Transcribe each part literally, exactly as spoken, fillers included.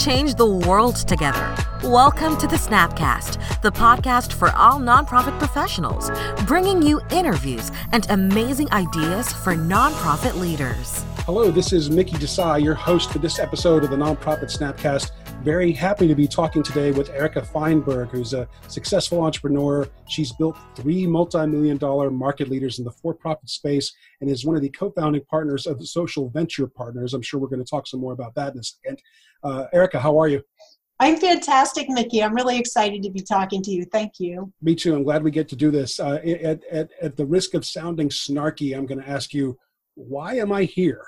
change the world together. Welcome to the Snapcast, the podcast for all nonprofit professionals, bringing you interviews and amazing ideas for nonprofit leaders. Hello, this is Mickey Desai, your host for this episode of the Nonprofit Snapcast. Very happy to be talking today with Erica Feinberg, who's a successful entrepreneur. She's built three multi-million dollar market leaders in the for-profit space and is one of the co-founding partners of the Social Venture Partners. I'm sure we're going to talk some more about that in a second. Uh, Erica, how are you? I'm fantastic, Mickey. I'm really excited to be talking to you. Thank you. Me too. I'm glad we get to do this. Uh, at, at, at the risk of sounding snarky, I'm going to ask you, why am I here?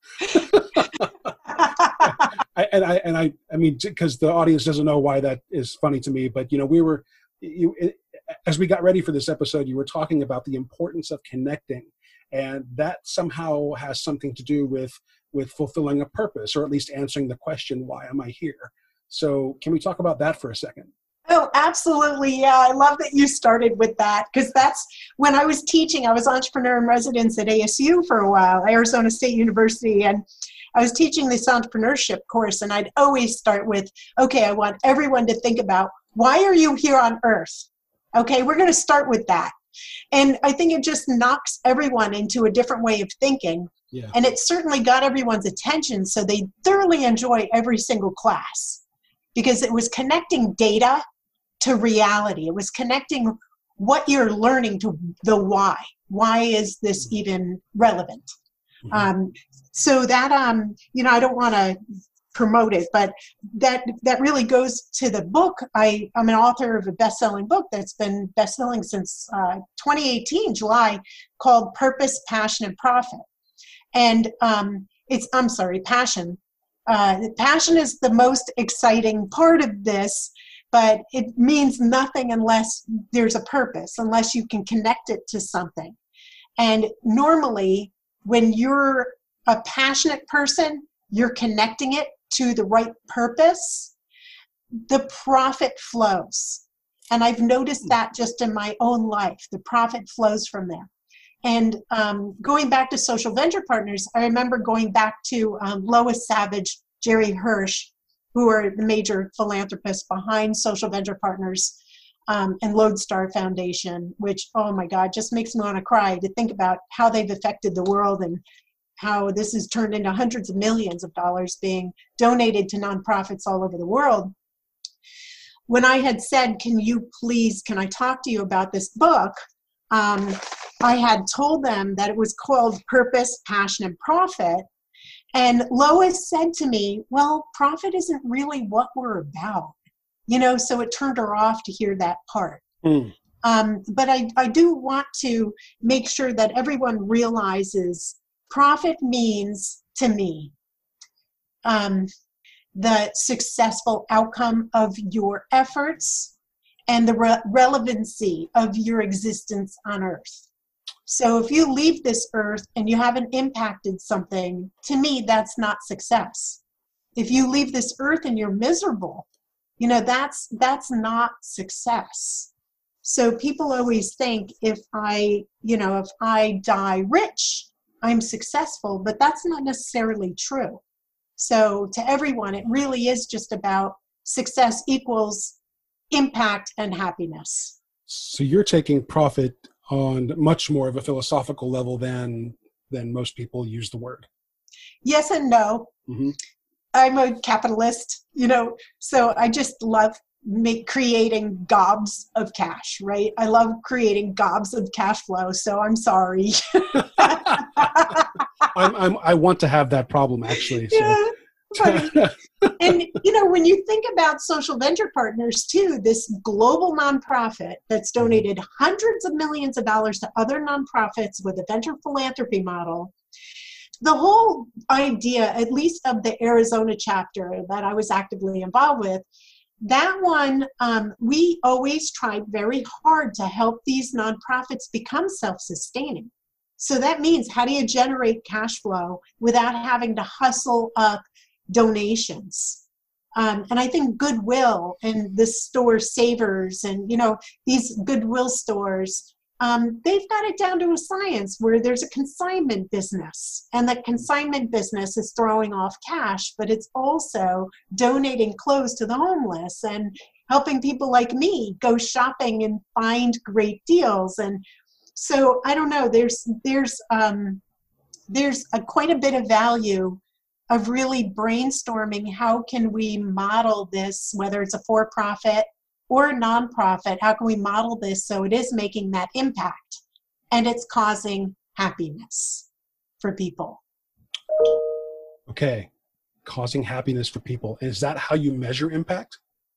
I, and I and I I mean, because the audience doesn't know why that is funny to me, but you know, we were you it, as we got ready for this episode, you were talking about the importance of connecting, and that somehow has something to do with with fulfilling a purpose, or at least answering the question, why am I here? So, can we talk about that for a second? Oh, absolutely. Yeah, I love that you started with that, because that's when I was teaching. I was entrepreneur in residence at A S U for a while, Arizona State University, and I was teaching this entrepreneurship course, and I'd always start with, okay, I want everyone to think about, why are you here on earth? Okay, we're going to start with that. And I think it just knocks everyone into a different way of thinking. Yeah. And it certainly got everyone's attention, so they thoroughly enjoy every single class, because it was connecting data to reality. It was connecting what you're learning to the why. Why is this even relevant? Mm-hmm. Um, so that, um, you know, I don't want to promote it, but that that really goes to the book. I, I'm an author of a best-selling book that's been best-selling since uh, twenty eighteen, July, called Purpose, Passion, and Profit. And um, it's, I'm sorry, Passion. Uh, passion is the most exciting part of this, but it means nothing unless there's a purpose, unless you can connect it to something. And normally, when you're a passionate person, you're connecting it to the right purpose, the profit flows. And I've noticed that just in my own life. The profit flows from there. And um, going back to Social Venture Partners, I remember going back to um, Lois Savage, Jerry Hirsch, who are the major philanthropists behind Social Venture Partners, um, and Lodestar Foundation, which, oh my God, just makes me want to cry to think about how they've affected the world and how this has turned into hundreds of millions of dollars being donated to nonprofits all over the world. When I had said, can you please, can I talk to you about this book? Um, I had told them that it was called Purpose, Passion, and Profit. And Lois said to me, well, profit isn't really what we're about. You know, so it turned her off to hear that part. Mm. Um, but I, I do want to make sure that everyone realizes profit means, to me, um, the successful outcome of your efforts and the re- relevancy of your existence on earth. So if you leave this earth and you haven't impacted something, to me, that's not success. If you leave this earth and you're miserable, you know, that's that's not success. So people always think if I, you know, if I die rich, I'm successful, but that's not necessarily true. So to everyone, it really is just about success equals impact and happiness. So you're taking profit on much more of a philosophical level than than most people use the word. Yes and no. Mm-hmm. I'm a capitalist, you know, so I just love make creating gobs of cash, right? I love creating gobs of cash flow, so I'm sorry. I'm, I'm, I want to have that problem, actually. So. Yeah. But, and, you know, when you think about Social Venture Partners, too, this global nonprofit that's donated hundreds of millions of dollars to other nonprofits with a venture philanthropy model, the whole idea, at least of the Arizona chapter that I was actively involved with, that one, um, we always tried very hard to help these nonprofits become self-sustaining. So that means, how do you generate cash flow without having to hustle up donations? Um, and I think Goodwill and the store Savers and, you know, these Goodwill stores um, they've got it down to a science where there's a consignment business, and that consignment business is throwing off cash, but it's also donating clothes to the homeless and helping people like me go shopping and find great deals. And so I don't know, there's there's um, there's a, quite a bit of value of really brainstorming how can we model this, whether it's a for-profit or a nonprofit, how can we model this so it is making that impact and it's causing happiness for people. Okay, causing happiness for people. Is that how you measure impact?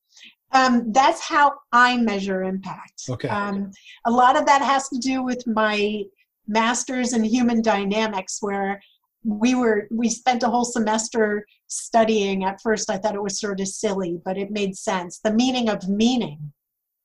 Um, that's how I measure impact. Okay. Um, a lot of that has to do with my master's in human dynamics, where we were we spent a whole semester studying. At first I thought it was sort of silly, but it made sense, the meaning of meaning.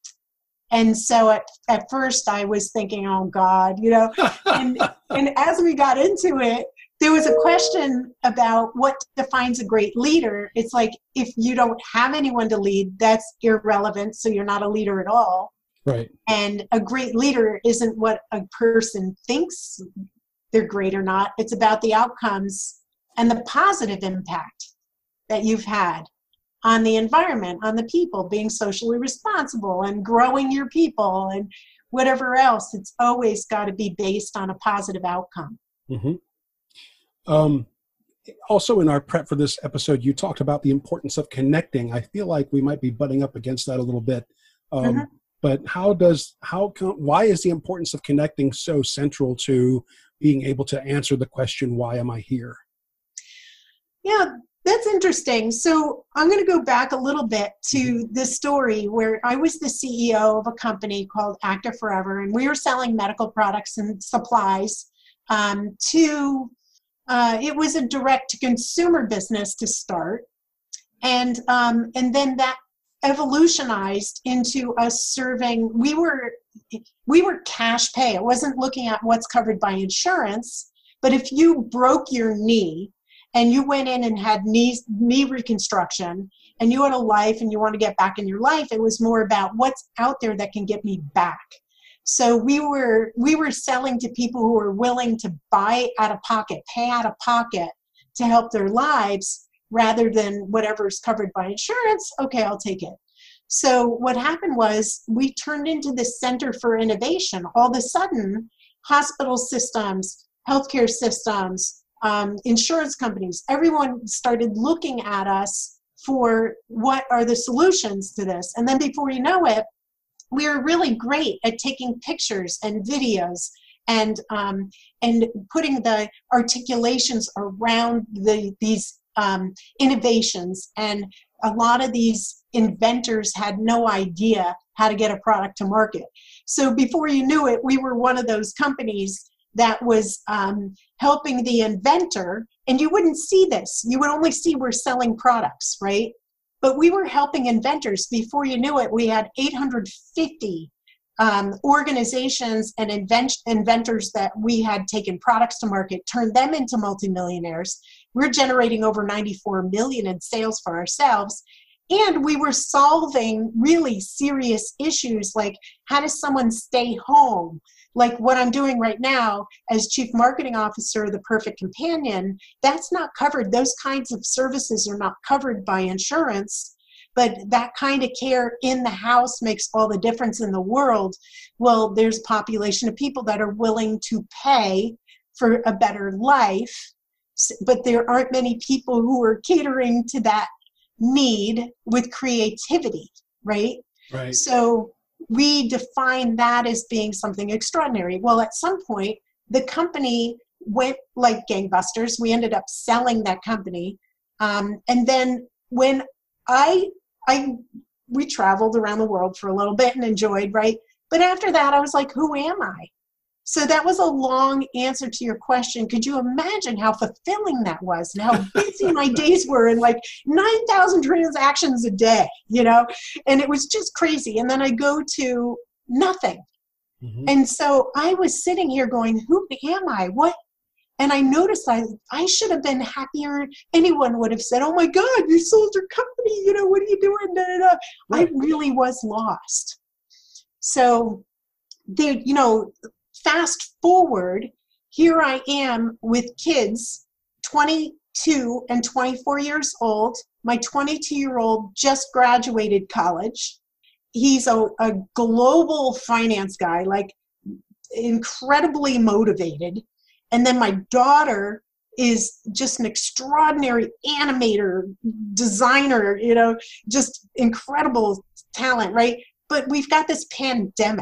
And so at, at first I was thinking, oh God, you know, and, and as we got into it, there was a question about what defines a great leader. It's like, if you don't have anyone to lead, that's irrelevant, so you're not a leader at all. Right. And a great leader isn't what a person thinks they're great or not. It's about the outcomes and the positive impact that you've had on the environment, on the people, being socially responsible and growing your people and whatever else. It's always got to be based on a positive outcome. Mm-hmm. Um, also in our prep for this episode, you talked about the importance of connecting. I feel like we might be butting up against that a little bit. Um, mm-hmm. But how does, how, why is the importance of connecting so central to being able to answer the question, why am I here? Yeah, that's interesting. So I'm going to go back a little bit to this story where I was the C E O of a company called Active Forever, and we were selling medical products and supplies um, to, uh, it was a direct-to-consumer business to start. And, um, and then that evolutionized into us serving, we were we were cash pay. It wasn't looking at what's covered by insurance, but if you broke your knee and you went in and had knee, knee reconstruction and you had a life and you want to get back in your life, it was more about what's out there that can get me back. So we were we were selling to people who were willing to buy out of pocket, pay out of pocket to help their lives, rather than whatever's covered by insurance. Okay, I'll take it. So what happened was we turned into this center for innovation. All of a sudden, hospital systems, healthcare systems, um, insurance companies, everyone started looking at us for what are the solutions to this. And then before you know it, we were really great at taking pictures and videos and um, and putting the articulations around the these um, innovations. And a lot of these inventors had no idea how to get a product to market. So before you knew it, we were one of those companies that was um, helping the inventor, and you wouldn't see this. You would only see we're selling products, right? But we were helping inventors. Before you knew it, we had eight hundred fifty um, organizations and invent inventors that we had taken products to market, turned them into multimillionaires. We're generating over ninety-four million dollars in sales for ourselves. And we were solving really serious issues like, how does someone stay home? Like what I'm doing right now as Chief Marketing Officer of The Perfect Companion, that's not covered. Those kinds of services are not covered by insurance, but that kind of care in the house makes all the difference in the world. Well, there's a population of people that are willing to pay for a better life, but there aren't many people who are catering to that need with creativity, right? Right. So we define that as being something extraordinary. Well, at some point, the company went like gangbusters. We ended up selling that company. Um, and then when I, I, we traveled around the world for a little bit and enjoyed, right? But after that, I was like, who am I? So that was a long answer to your question. Could you imagine how fulfilling that was and how busy my days were, and like nine thousand transactions a day, you know? And it was just crazy. And then I go to nothing. Mm-hmm. And so I was sitting here going, who am I? What? And I noticed I, I should have been happier. Anyone would have said, oh my God, you sold your company. You know, what are you doing? Da, da, da. Right. I really was lost. So they, you know, fast forward, here I am with kids, twenty-two and twenty-four years old. My twenty-two-year-old just graduated college. He's a, a global finance guy, like incredibly motivated. And then my daughter is just an extraordinary animator, designer, you know, just incredible talent, right? But we've got this pandemic.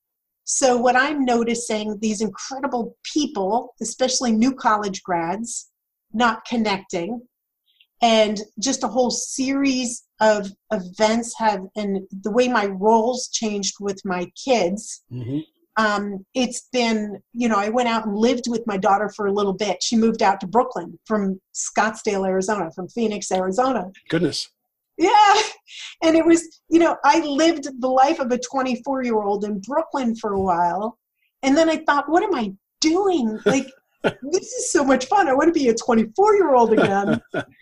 So what I'm noticing, these incredible people, especially new college grads, not connecting, and just a whole series of events have, and the way my roles changed with my kids, mm-hmm. um, it's been, you know, I went out and lived with my daughter for a little bit. She moved out to Brooklyn from Scottsdale, Arizona, from Phoenix, Arizona. Goodness. Yeah. And it was, you know, I lived the life of a twenty-four-year-old in Brooklyn for a while. And then I thought, what am I doing? Like, this is so much fun. I want to be a twenty-four-year-old again.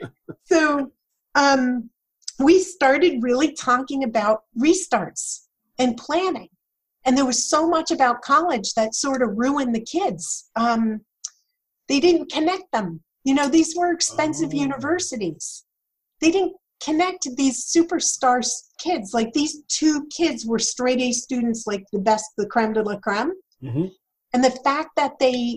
So um, we started really talking about restarts and planning. And there was so much about college that sort of ruined the kids. Um, they didn't connect them. You know, these were expensive oh. universities. They didn't connect these superstar kids. Like, these two kids were straight A students, like the best, the creme de la creme. Mm-hmm. And the fact that they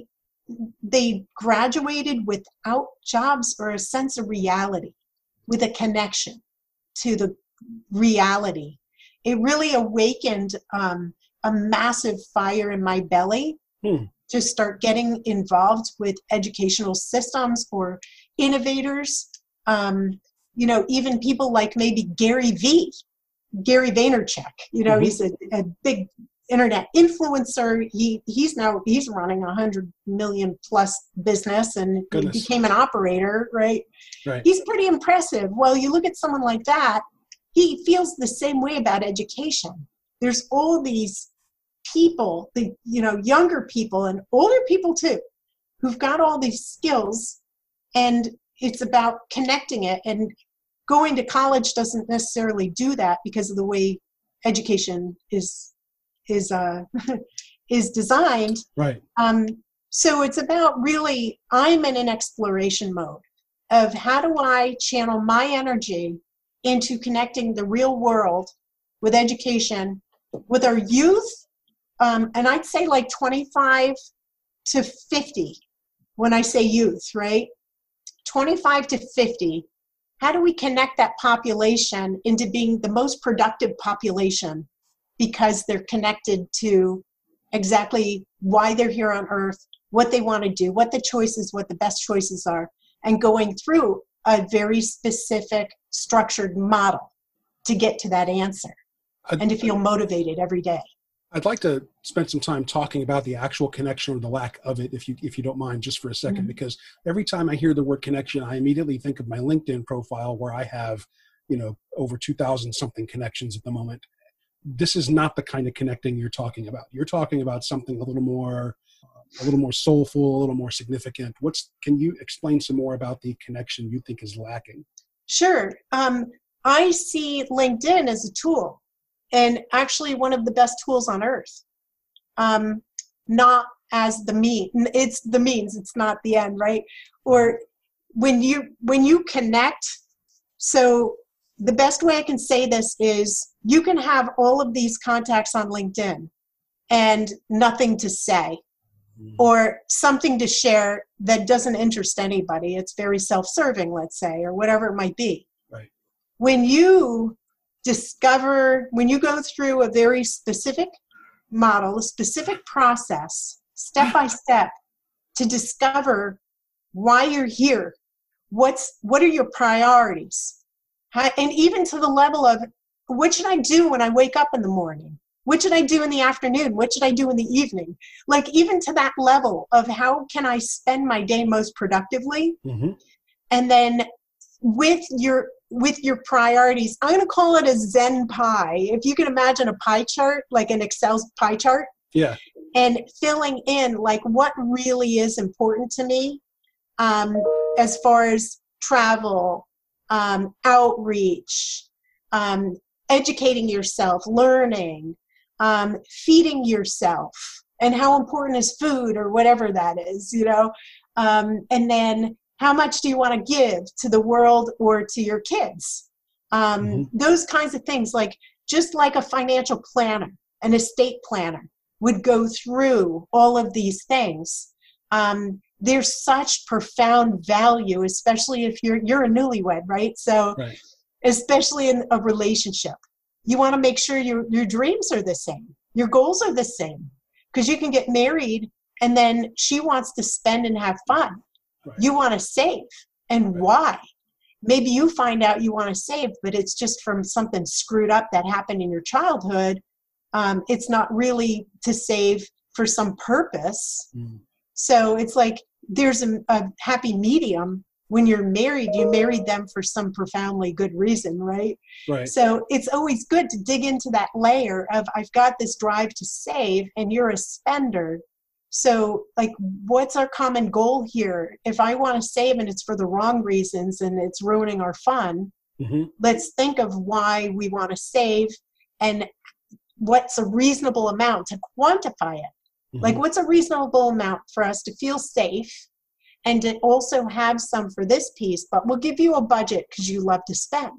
they graduated without jobs or a sense of reality, with a connection to the reality, it really awakened um, a massive fire in my belly hmm. to start getting involved with educational systems or innovators. Um, you know, even people like maybe Gary V, Gary Vaynerchuk, you know, mm-hmm. he's a, a big internet influencer. He he's now, he's running a hundred million plus business, and he became an operator, right? Right. He's pretty impressive. Well, you look at someone like that, he feels the same way about education. There's all these people, the, you know, younger people and older people too, who've got all these skills, and it's about connecting it. And going to college doesn't necessarily do that because of the way education is is uh, is designed. Right. Um, so it's about really, I'm in an exploration mode of how do I channel my energy into connecting the real world with education, with our youth, um, and I'd say like twenty-five to fifty when I say youth, right? twenty-five to fifty, how do we connect that population into being the most productive population, because they're connected to exactly why they're here on earth, what they want to do, what the choices, what the best choices are, and going through a very specific structured model to get to that answer I'd, and to feel motivated every day. I'd like to spend some time talking about the actual connection or the lack of it, if you if you don't mind, just for a second, mm-hmm. because every time I hear the word connection, I immediately think of my LinkedIn profile where I have, you know, over two thousand something connections at the moment. This is not the kind of connecting you're talking about. You're talking about something a little more, a little more soulful, a little more significant. What's, can you explain some more about the connection you think is lacking? Sure. Um, I see LinkedIn as a tool, and actually one of the best tools on earth. Um, not as the mean, it's the means, it's not the end, right? Or when you when you connect, so the best way I can say this is you can have all of these contacts on LinkedIn and nothing to say, or something to share that doesn't interest anybody. It's very self-serving, let's say, or whatever it might be. Right. When you discover, when you go through a very specific model, a specific process, step by step, to discover why you're here, what's what are your priorities, How, and even to the level of what should I do when I wake up in the morning? What should I do in the afternoon? What should I do in the evening? Like, even to that level of how can I spend my day most productively? Mm-hmm. And then with your with your priorities, I'm going to call it a Zen pie. If you can imagine a pie chart, like an Excel pie chart. Yeah. And filling in like what really is important to me, um, as far as travel, um, outreach, um, educating yourself, learning, um, feeding yourself, and how important is food or whatever that is, you know, um, and then how much do you want to give to the world or to your kids? Um, Mm-hmm. Those kinds of things, like just like a financial planner, an estate planner would go through all of these things. Um, there's such profound value, especially if you're you're a newlywed, right? So, Right. especially in a relationship, you want to make sure your your dreams are the same, your goals are the same, because you can get married and then she wants to spend and have fun. Right. You want to save, and Right. why? Maybe you find out you want to save, but it's just from something screwed up that happened in your childhood. Um, it's not really to save for some purpose. Mm. So it's like there's a, a happy medium. When you're married, you married them for some profoundly good reason, right? Right. So it's always good to dig into that layer of, I've got this drive to save and you're a spender. So like, what's our common goal here? If I want to save and it's for the wrong reasons and it's ruining our fun, Mm-hmm. let's think of why we want to save and what's a reasonable amount to quantify it. Mm-hmm. Like, what's a reasonable amount for us to feel safe and to also have some for this piece, but we'll give you a budget because you love to spend.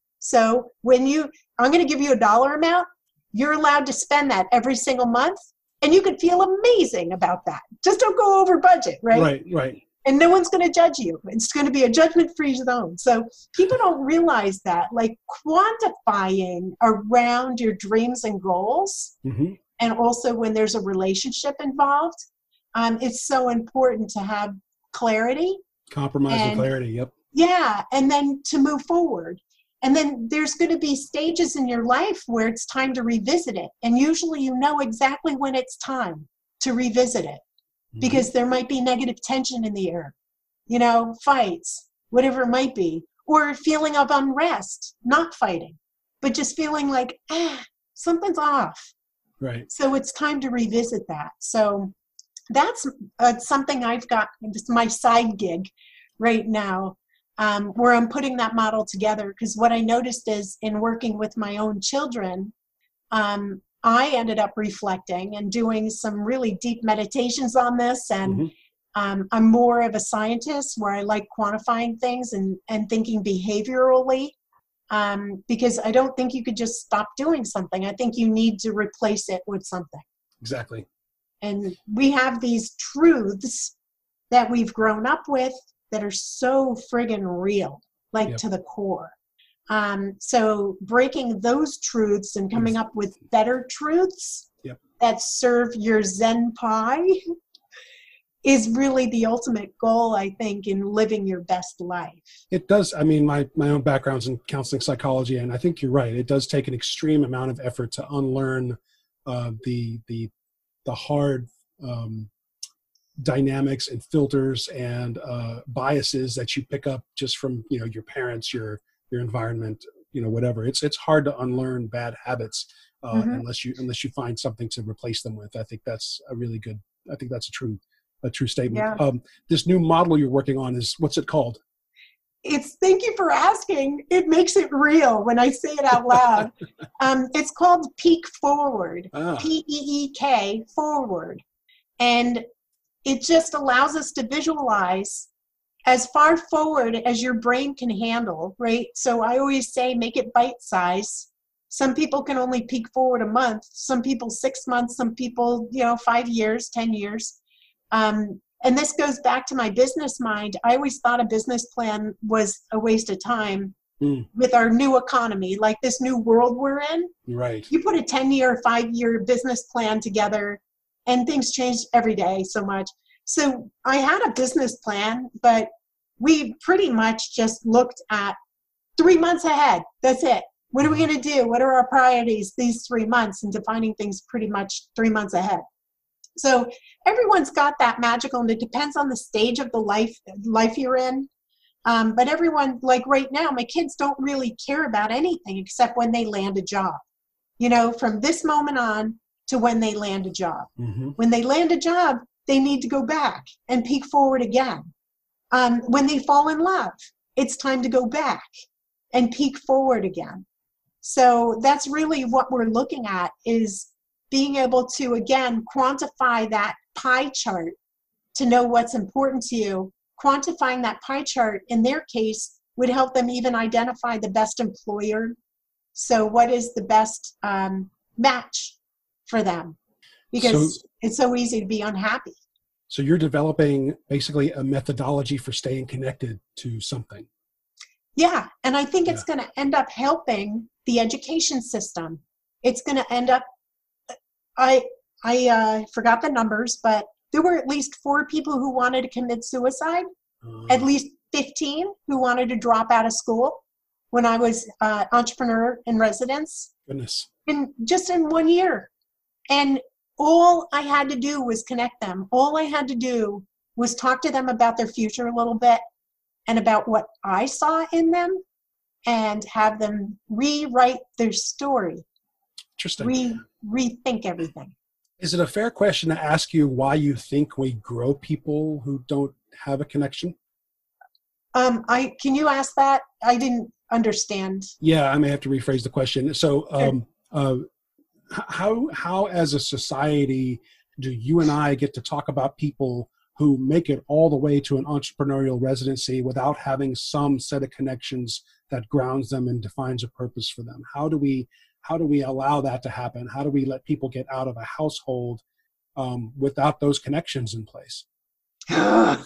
So when you, I'm going to give you a dollar amount, you're allowed to spend that every single month, and you can feel amazing about that. Just don't go over budget, right? Right, right. And no one's going to judge you. It's going to be a judgment-free zone. So people don't realize that, like quantifying around your dreams and goals, Mm-hmm. and also when there's a relationship involved, um, it's so important to have clarity. Compromise and And- clarity. Yep. Yeah, and then to move forward. And then there's going to be stages in your life where it's time to revisit it. And usually you know exactly when it's time to revisit it, Mm-hmm. because there might be negative tension in the air, you know, fights, whatever it might be, or a feeling of unrest, not fighting, but just feeling like, ah, something's off. Right. So it's time to revisit that. So that's uh, something I've got, it's my side gig right now, um, where I'm putting that model together. Because what I noticed is in working with my own children, um, I ended up reflecting and doing some really deep meditations on this. And Mm-hmm. um, I'm more of a scientist where I like quantifying things and, and thinking behaviorally. Um, because I don't think you could just stop doing something. I think you need to replace it with something. Exactly. And we have these truths that we've grown up with that are so friggin' real, like Yep. to the core. Um, so breaking those truths and coming up with better truths Yep. that serve your Zen pie is really the ultimate goal, I think, in living your best life. It does. I mean, my, my own background's in counseling psychology, and I think you're right. It does take an extreme amount of effort to unlearn uh, the the the hard um, dynamics and filters and uh, biases that you pick up just from, you know, your parents, your your environment, you know, whatever. It's it's hard to unlearn bad habits uh, Mhm. unless you unless you find something to replace them with. I think that's a really good. I think that's a true a true statement. Yeah. Um, this new model you're working on is, what's it called? It's, thank you for asking. It makes it real when I say it out loud. um, it's called Peek Forward, Ah. P E E K, forward. And it just allows us to visualize as far forward as your brain can handle, right? So I always say, make it bite size. Some people can only peek forward a month. Some people six months, some people, you know, five years, ten years. Um, and this goes back to my business mind. I always thought a business plan was a waste of time Mm. with our new economy, like this new world we're in. Right. You put a ten-year, five-year business plan together, and things change every day so much. So I had a business plan, but we pretty much just looked at three months ahead. That's it. What are we going to do? What are our priorities these three months? And defining things pretty much three months ahead. So everyone's got that magical, and it depends on the stage of the life life you're in. Um, but everyone, like right now, my kids don't really care about anything except when they land a job. You know, from this moment on to when they land a job. Mm-hmm. When they land a job, they need to go back and peek forward again. Um, when they fall in love, it's time to go back and peek forward again. So that's really what we're looking at, is being able to, again, quantify that pie chart to know what's important to you, quantifying that pie chart in their case would help them even identify the best employer. So what is the best um, match for them? Because so, it's so easy to be unhappy. So you're developing basically a methodology for staying connected to something. Yeah, and I think yeah. it's going to end up helping the education system. It's going to end up, I I uh, forgot the numbers, but there were at least four people who wanted to commit suicide, uh, at least fifteen who wanted to drop out of school when I was uh, entrepreneur in residence. Goodness. In, just in one year. And all I had to do was connect them. All I had to do was talk to them about their future a little bit and about what I saw in them and have them rewrite their story. Interesting. Re, rethink everything. Is it a fair question to ask you why you think we grow people who don't have a connection? Um, I can you ask that? I didn't understand. Yeah, I may have to rephrase the question. So um, uh, how, how as a society do you and I get to talk about people who make it all the way to an entrepreneurial residency without having some set of connections that grounds them and defines a purpose for them? How do we how do we allow that to happen? How do we let people get out of a household um, without those connections in place? That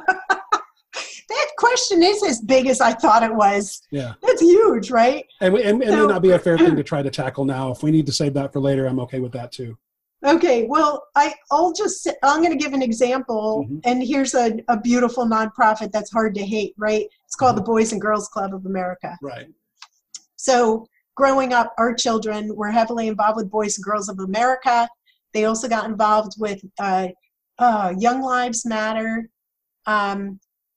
question is as big as I thought it was. Yeah. That's huge, right? And, and, and so, it may not be a fair thing to try to tackle now. If we need to save that for later, I'm okay with that too. Okay, well, I, I'll just, I'm going to give an example, mm-hmm. and here's a, a beautiful nonprofit that's hard to hate, right? It's called mm-hmm. the Boys and Girls Club of America. Right. So growing up, our children were heavily involved with Boys and Girls of America. They also got involved with uh, uh, Young Lives Matter. Um,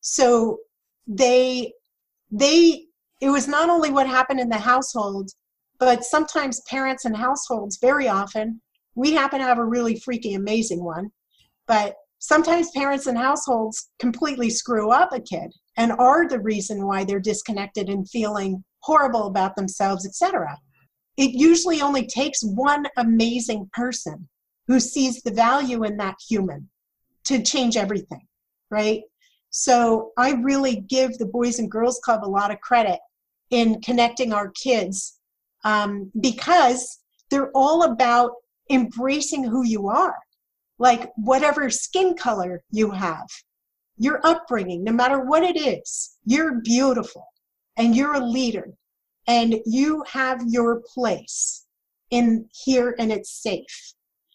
so they, they, it was not only what happened in the household, but sometimes parents and households, very often, we happen to have a really freaky, amazing one, but sometimes parents and households completely screw up a kid and are the reason why they're disconnected and feeling horrible about themselves, et cetera. It usually only takes one amazing person who sees the value in that human to change everything, right? So I really give the Boys and Girls Club a lot of credit in connecting our kids um, because they're all about embracing who you are, like whatever skin color you have, your upbringing, no matter what it is, you're beautiful and you're a leader and you have your place in here and it's safe.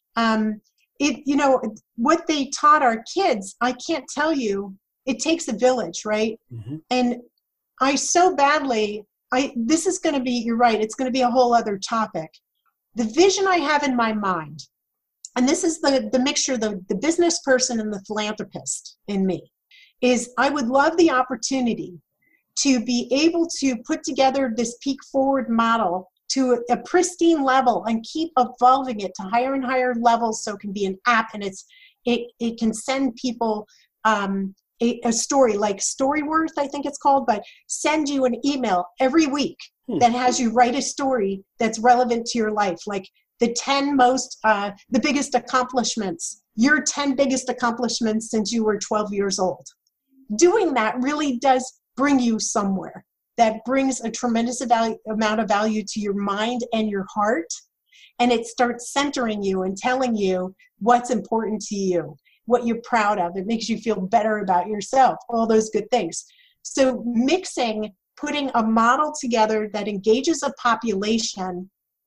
Um, it, you know, what they taught our kids, I can't tell you, it takes a village, right? Mm-hmm. And I so badly, I, this is going to be, you're right, it's going to be a whole other topic. The vision I have in my mind, and this is the, the mixture, the, the business person and the philanthropist in me, is I would love the opportunity to be able to put together this peak forward model to a, a pristine level and keep evolving it to higher and higher levels so it can be an app and it's it, it can send people um, a, a story like Storyworth, I think it's called, but send you an email every week that has you write a story that's relevant to your life, like the ten most, uh, the biggest accomplishments, your ten biggest accomplishments since you were twelve years old. Doing that really does bring you somewhere. That brings a tremendous value, amount of value to your mind and your heart, and it starts centering you and telling you what's important to you, what you're proud of. It makes you feel better about yourself, all those good things. So mixing putting a model together that engages a population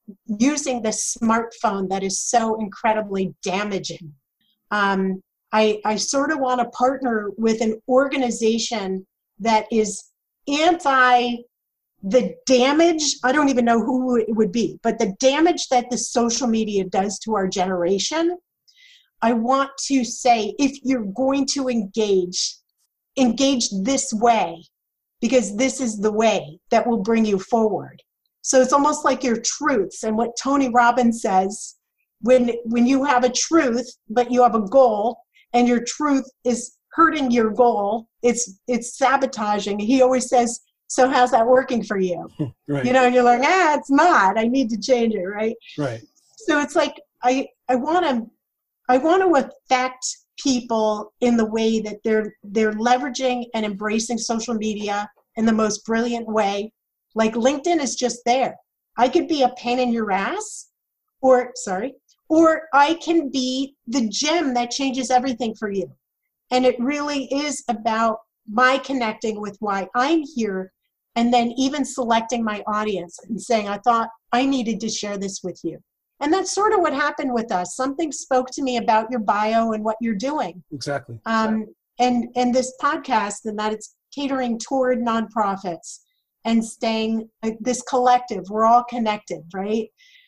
using the smartphone that is so incredibly damaging. Um, I, I sort of want to partner with an organization that is anti the damage, I don't even know who it would be, but the damage that the social media does to our generation. I want to say, if you're going to engage, engage this way, because this is the way that will bring you forward. So it's almost like your truths and what Tony Robbins says, when, when you have a truth, but you have a goal and your truth is hurting your goal, it's, it's sabotaging. He always says, so how's that working for you? Right. You know, and you're like, ah, it's not, I need to change it, right? Right. So it's like, I I want to I want to affect people in the way that they're they're leveraging and embracing social media in the most brilliant way. Like LinkedIn is just there. I could be a pain in your ass, or sorry, or I can be the gem that changes everything for you. And it really is about my connecting with why I'm here, and then even selecting my audience and saying, I thought I needed to share this with you. And that's sort of what happened with us. Something spoke to me about your bio and what you're doing. Exactly. Um, and, and this podcast, and that it's catering toward nonprofits and staying uh, this collective. We're all connected, right?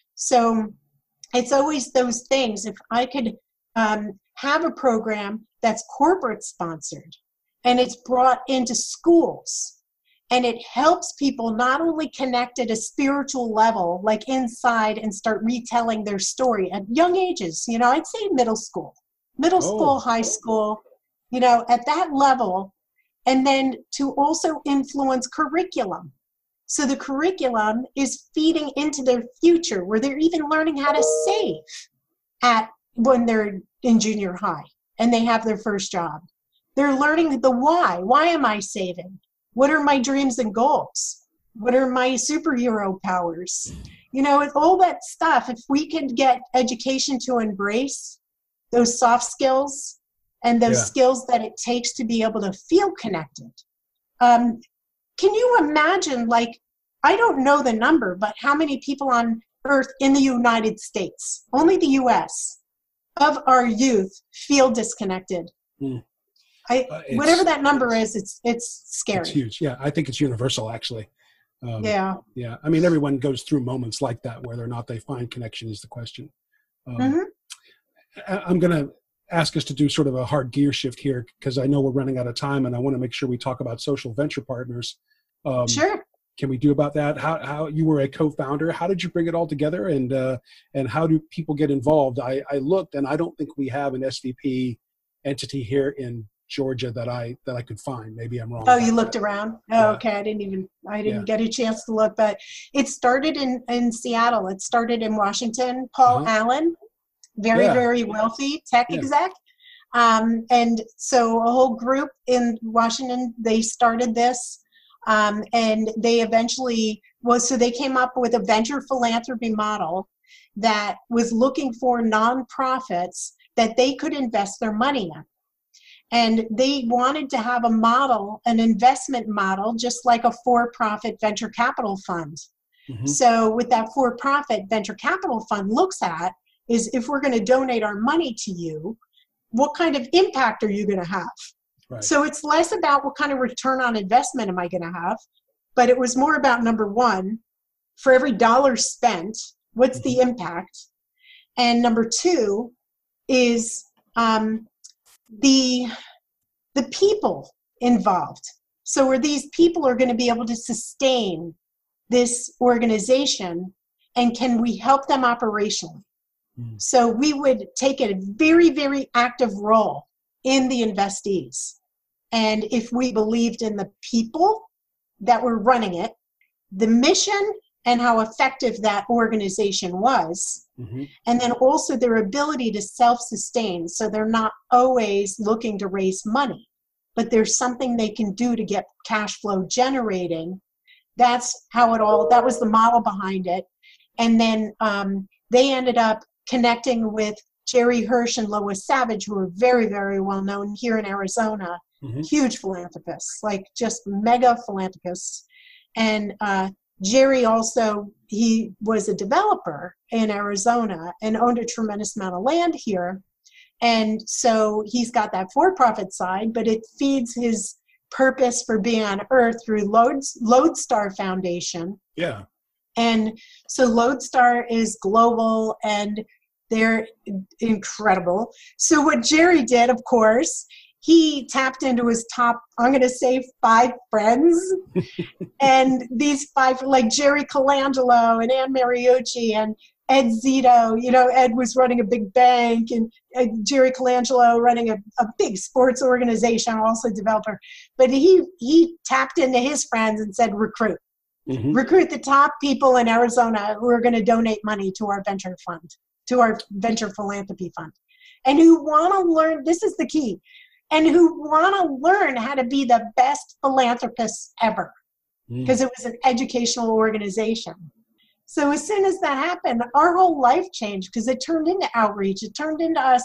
So it's always those things. If I could um, have a program that's corporate sponsored and it's brought into schools, and it helps people not only connect at a spiritual level, like inside, and start retelling their story at young ages. You know, I'd say middle school, middle Oh. school, high school, you know, at that level. And then to also influence curriculum. So the curriculum is feeding into their future, where they're even learning how to save at when they're in junior high and they have their first job. They're learning the why. Why am I saving? What are my dreams and goals? What are my superhero powers? You know, all that stuff. If we can get education to embrace those soft skills and those Yeah. skills that it takes to be able to feel connected. Um, can you imagine, like, I don't know the number, but how many people on earth in the United States, only the U S, of our youth feel disconnected? Hmm. I, Uh, it's- whatever that number is, it's it's scary. It's huge. Yeah, I think it's universal, actually. Um, Yeah. Yeah. I mean, everyone goes through moments like that. Whether or not they find connection is the question. Um, Mhm. I- I'm going to ask us to do sort of a hard gear shift here, because I know we're running out of time, and I want to make sure we talk about social venture partners. Um, Sure. Can we do about that? How, how you were a co-founder? How did you bring it all together, and uh, and how do people get involved? I, I looked, and I don't think we have an S V P entity here in Georgia that I that I could find. Maybe I'm wrong. Oh, about you that. looked around? Oh, Yeah. okay. I didn't even, I didn't Yeah. get a chance to look, but it started in, in Seattle. It started in Washington. Paul Uh-huh. Allen, very, Yeah. very wealthy tech Yeah. exec. Um, and so a whole group in Washington, they started this. Um, and they eventually was, so they came up with a venture philanthropy model that was looking for nonprofits that they could invest their money in. And they wanted to have a model, an investment model, just like a for-profit venture capital fund. Mhm. So what that for-profit venture capital fund looks at is, if we're going to donate our money to you, what kind of impact are you going to have? Right. So it's less about what kind of return on investment am I going to have, but it was more about, number one, for every dollar spent, what's the impact? And number two is um, the the people involved. So where these people are going to be able to sustain this organization, and can we help them operationally? Mm. So we would take a very, very active role in the investees. And if we believed in the people that were running it, the mission, and how effective that organization was, Mm-hmm. and then also their ability to self-sustain, so they're not always looking to raise money, but there's something they can do to get cash flow generating. That's how it all, that was the model behind it. And then um, they ended up connecting with Jerry Hirsch and Lois Savage, who are very, very well known here in Arizona, Mm-hmm. huge philanthropists, like just mega philanthropists. And uh, Jerry also, he was a developer in Arizona and owned a tremendous amount of land here. And so he's got that for-profit side, but it feeds his purpose for being on Earth through Loads, Lodestar Foundation. Yeah. And so Lodestar is global, and they're incredible. So what Jerry did, of course, he tapped into his top, I'm going to say, five friends. And these five, like Jerry Colangelo and Ann Mariucci and Ed Zito, you know, Ed was running a big bank, and uh, Jerry Colangelo running a, a big sports organization, also a developer. But he, he tapped into his friends and said, recruit. Mm-hmm. Recruit the top people in Arizona who are going to donate money to our venture fund. to our venture philanthropy fund, and who want to learn, this is the key, and who want to learn how to be the best philanthropists ever, because mm. it was an educational organization. So as soon as that happened, our whole life changed, because it turned into outreach. It turned into us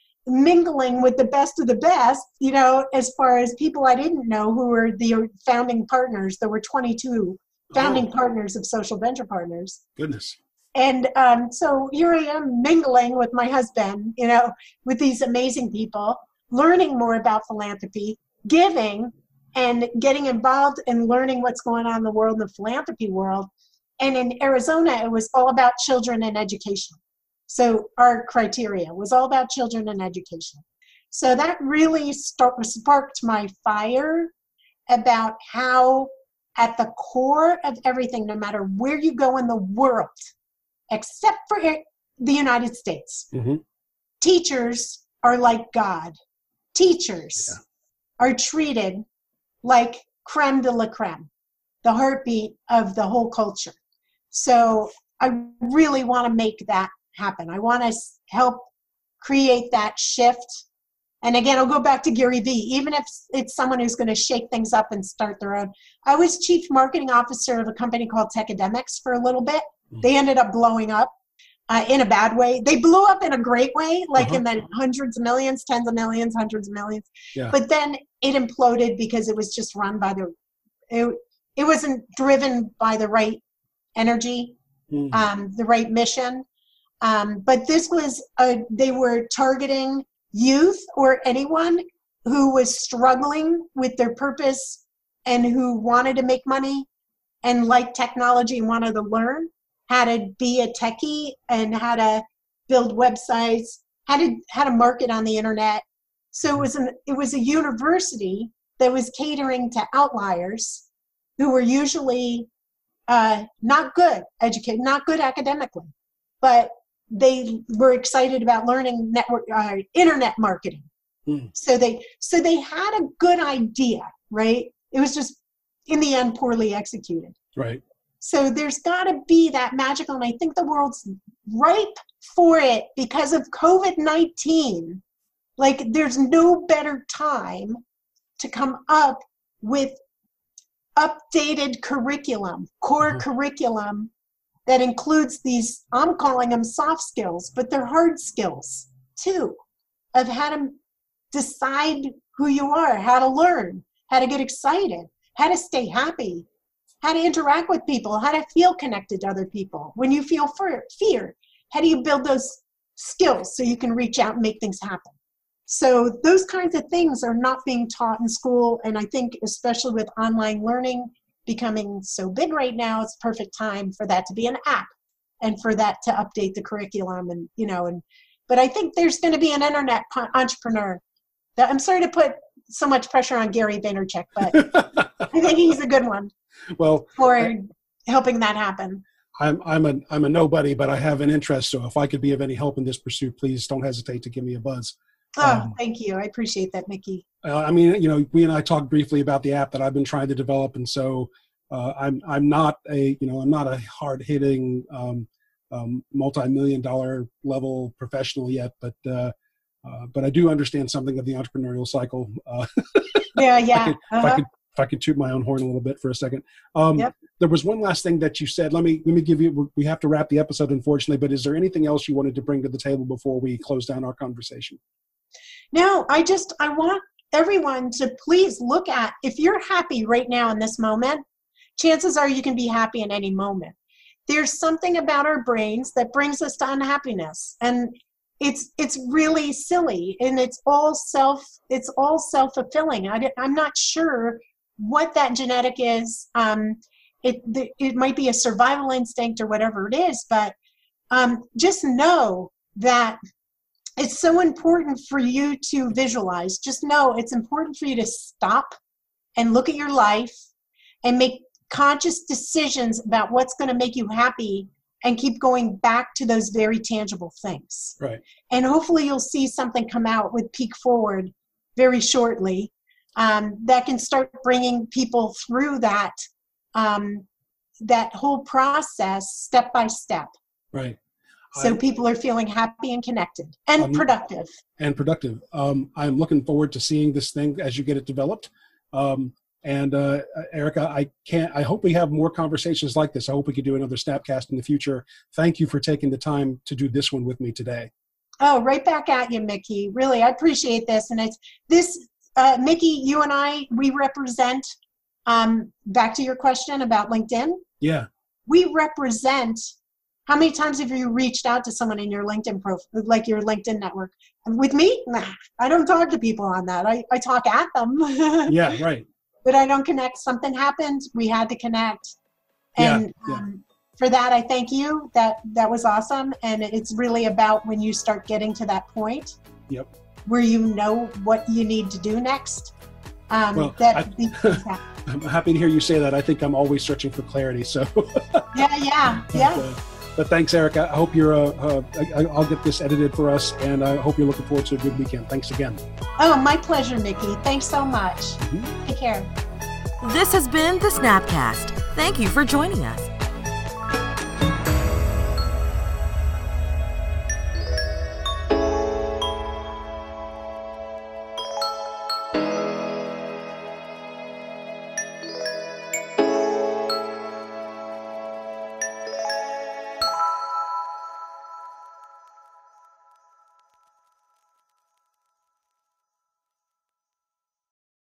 mingling with the best of the best, you know, as far as people I didn't know who were the founding partners. There were twenty-two founding oh. partners of Social Venture Partners. Goodness. And um, so here I am mingling with my husband, you know, with these amazing people, learning more about philanthropy, giving, and getting involved in learning what's going on in the world, in the philanthropy world. And in Arizona, it was all about children and education. So our criteria was all about children and education. So that really start, sparked my fire about how at the core of everything, no matter where you go in the world, except for the United States, mm-hmm. teachers are like God. Teachers yeah. are treated like creme de la creme, the heartbeat of the whole culture. So I really want to make that happen. I want to help create that shift. And again, I'll go back to Gary Vee, even if it's someone who's going to shake things up and start their own. I was chief marketing officer of a company called Techademics for a little bit. They ended up blowing up uh, in a bad way. They blew up in a great way, like uh-huh. in the hundreds of millions, tens of millions, hundreds of millions. Yeah. But then it imploded because it was just run by the, it, it wasn't driven by the right energy, mm. um, the right mission. Um, but this was, a, they were targeting youth or anyone who was struggling with their purpose and who wanted to make money and liked technology and wanted to learn how to be a techie and how to build websites, how to how to market on the internet. So it was an it was a university that was catering to outliers who were usually uh, not good educated, not good academically, but they were excited about learning network uh, internet marketing. Mm. So they so they had a good idea, right? It was just in the end poorly executed. Right. So there's got to be that magical, and I think the world's ripe for it because of COVID nineteen. Like, there's no better time to come up with updated curriculum, core mm-hmm. curriculum that includes these, I'm calling them soft skills, but they're hard skills too, of how to decide who you are, how to learn, how to get excited, how to stay happy, how to interact with people, how to feel connected to other people. When you feel fear, how do you build those skills so you can reach out and make things happen? So those kinds of things are not being taught in school. And I think especially with online learning becoming so big right now, it's perfect time for that to be an app and for that to update the curriculum. And, you know, and, but I think there's going to be an internet entrepreneur. That, I'm sorry to put so much pressure on Gary Vaynerchuk, but I think he's a good one. Well, for I, helping that happen. I'm I'm a I'm a nobody, but I have an interest. So if I could be of any help in this pursuit, please don't hesitate to give me a buzz. Oh, um, thank you. I appreciate that, Mickey. Uh, I mean, you know, we and I talked briefly about the app that I've been trying to develop, and so uh, I'm I'm not a you know I'm not a hard hitting um, um, multi-million dollar level professional yet, but uh, uh, but I do understand something of the entrepreneurial cycle. Uh, yeah, yeah. I could, uh-huh. if I could if I could toot my own horn a little bit for a second. Um, yep. There was one last thing that you said. Let me let me give you. We have to wrap the episode, unfortunately. But is there anything else you wanted to bring to the table before we close down our conversation? No, I just I want everyone to please look at, if you're happy right now in this moment, chances are you can be happy in any moment. There's something about our brains that brings us to unhappiness, and it's it's really silly, and it's all self it's all self-fulfilling. I, I'm not sure what that genetic is. Um, it it might be a survival instinct or whatever it is, but um, just know that it's so important for you to visualize. Just know it's important for you to stop and look at your life and make conscious decisions about what's going to make you happy and keep going back to those very tangible things. Right. And hopefully you'll see something come out with Peak Forward very shortly um, that can start bringing people through that um, that whole process step by step. Right. So I, people are feeling happy and connected and um, productive. And productive. Um, I'm looking forward to seeing this thing as you get it developed. Um, and uh, Erica, I can't. I hope we have more conversations like this. I hope we could do another Snapcast in the future. Thank you for taking the time to do this one with me today. Oh, right back at you, Mickey. Really, I appreciate this. And it's this, uh, Mickey, you and I, we represent, um, back to your question about LinkedIn. Yeah. We represent, how many times have you reached out to someone in your LinkedIn profile, like your LinkedIn network? And with me, nah, I don't talk to people on that. I, I talk at them. Yeah, right. But I don't connect. Something happened. We had to connect. And yeah, yeah. Um, for that, I thank you. That that was awesome. And it's really about when you start getting to that point yep. where you know what you need to do next. Um, well, that I, I'm happy to hear you say that. I think I'm always searching for clarity. So yeah, yeah, yeah. But, uh, but thanks, Erica. I hope you're. Uh, uh, I, I'll get this edited for us, and I hope you're looking forward to a good weekend. Thanks again. Oh, my pleasure, Mickey. Thanks so much. Mm-hmm. Take care. This has been the Snapcast. Thank you for joining us.